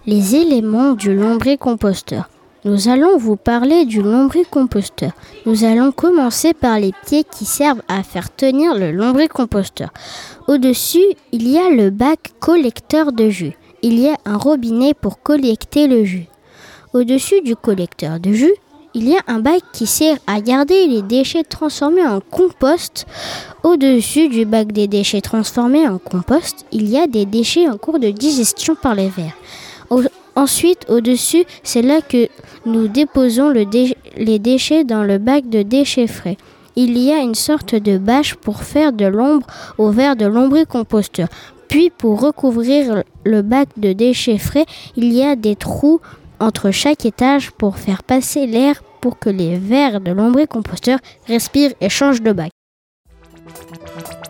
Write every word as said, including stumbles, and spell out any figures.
Les éléments du lombricomposteur. Nous allons vous parler du lombricomposteur. Nous allons commencer par les pieds qui servent à faire tenir le lombricomposteur. Au-dessus, il y a le bac collecteur de jus. Il y a un robinet pour collecter le jus. Au-dessus du collecteur de jus, il y a un bac qui sert à garder les déchets transformés en compost. Au-dessus du bac des déchets transformés en compost, il y a des déchets en cours de digestion par les vers. Au- ensuite, au-dessus, c'est là que nous déposons le dé- les déchets dans le bac de déchets frais. Il y a une sorte de bâche pour faire de l'ombre au vers de lombricomposteur. Puis, pour recouvrir le bac de déchets frais, il y a des trous entre chaque étage pour faire passer l'air pour que les vers de lombricomposteur respirent et changent de bac.